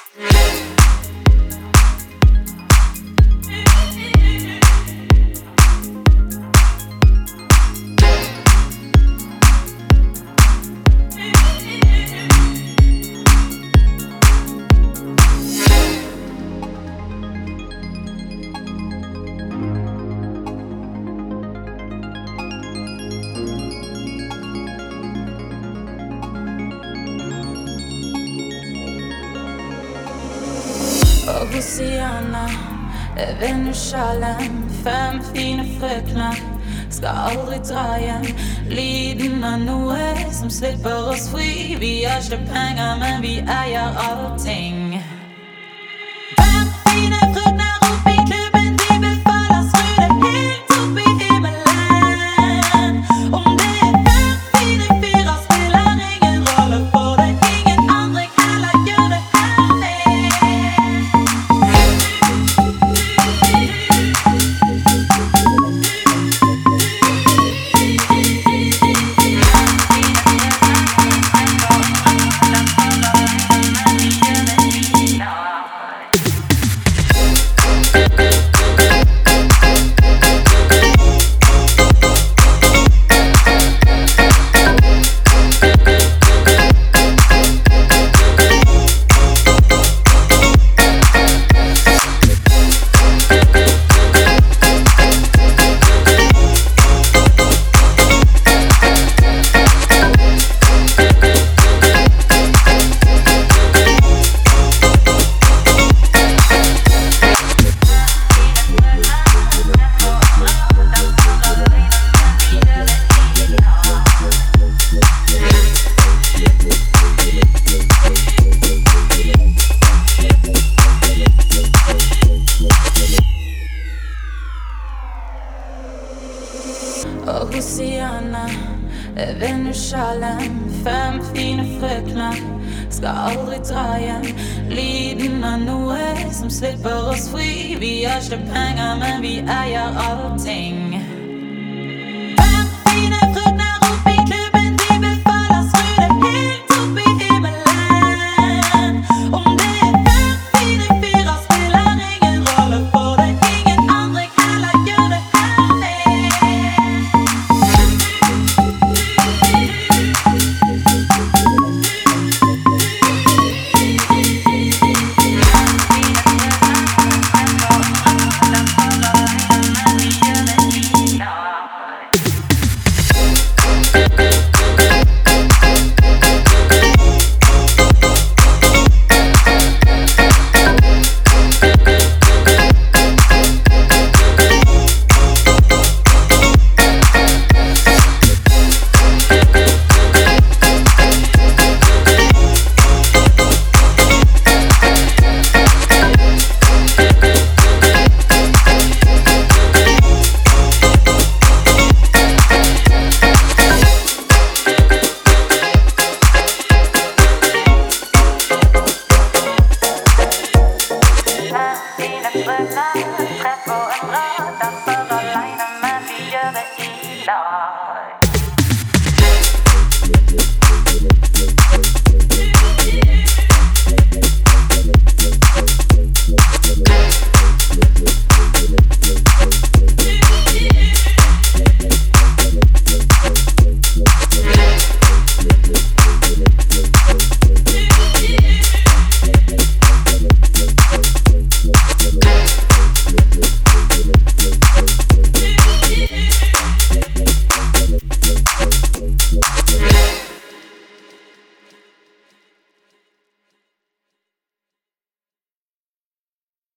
Og Hosianna er ved Jerusalem. 5 fine frøkner skal aldri dra hjem. Lyden av noe som slipper oss fri. Vi har ikke penger, men vi eier allting. 5 fine frøkner opp i klubben, de befaler skru det helt opp i himmelen. Om det er 5 fine fyrer, spiller ingen rolle, for det er ingen andre heller gjør det heller. Og Hosianna er ved Jerusalem. 5 fine frøkner skal aldri dra hjem. Lyden av noe som slipper oss fri. Vi har ikke penger, men vi eier allting. 5 fine frøkner opp i klubben, de befaler skru det helt opp i himmelen. Om det er 5 fine fyrer, spiller ingen rolle, for det er ingen andre heller gjør det heller. Treffer en rad, derfor alene, men vi gjør det i lag.